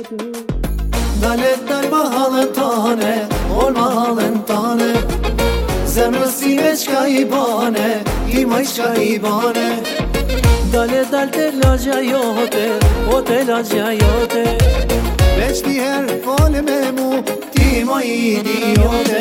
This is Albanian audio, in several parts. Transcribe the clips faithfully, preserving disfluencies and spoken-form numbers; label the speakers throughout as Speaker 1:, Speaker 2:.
Speaker 1: Dale dal mahalën tane, ol mahalën tane, zemrës si me qka i bane, i maj qka i bane.
Speaker 2: Dale dal te lagja jote, o te lagja jote,
Speaker 1: Veç njëherë fale me mu, ti ma idiote.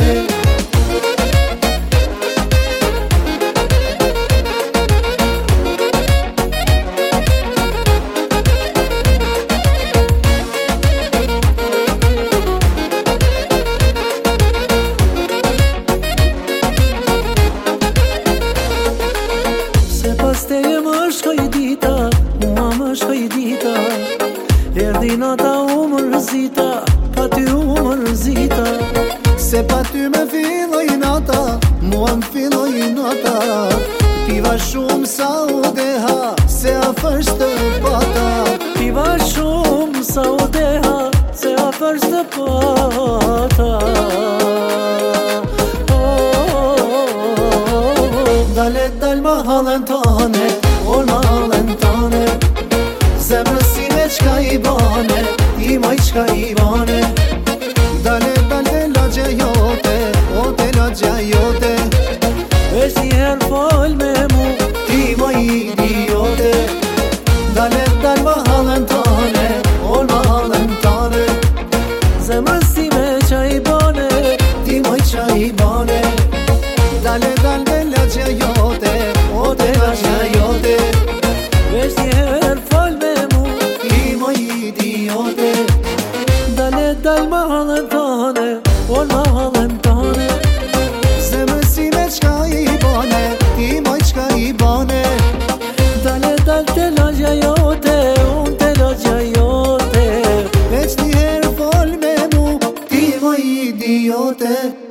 Speaker 2: Se pas te e më shkoj dita, mua më shkoj dita, erdi nata u më rëzita, pa ty u më rëzita.
Speaker 1: Se pa ty me filloj nata, mua m'filloj nata, piva shumë sa u deha, se a fërsh të pata.
Speaker 2: Piva shumë sa u deha, se a fërsh të pata.
Speaker 1: Dale dal mahalën tane, ol mahalën tane, zemrës si me qka i bane, i maj qka i bane. Dale dal te lagja jote, o te lagja jote,
Speaker 2: Veç njëherë fol me mu,
Speaker 1: ti ma idiote. Dale dal mahalën tane, ol mahalën tane,
Speaker 2: zemrës si me qa i bane,
Speaker 1: ti maj qa i bane. Dale dal te lagja jote, o te lagja jote,
Speaker 2: veç njëherë fol me mu.
Speaker 1: ti ma idiote.
Speaker 2: Dale dal mahalën tane, ol mahalën tane,
Speaker 1: Zemrës si me qka i bane, ti maj qka i bane.
Speaker 2: dale dal te lagja jote, unë te lagja jote.
Speaker 1: Veç njëherë fol me mu, ti ma idiote.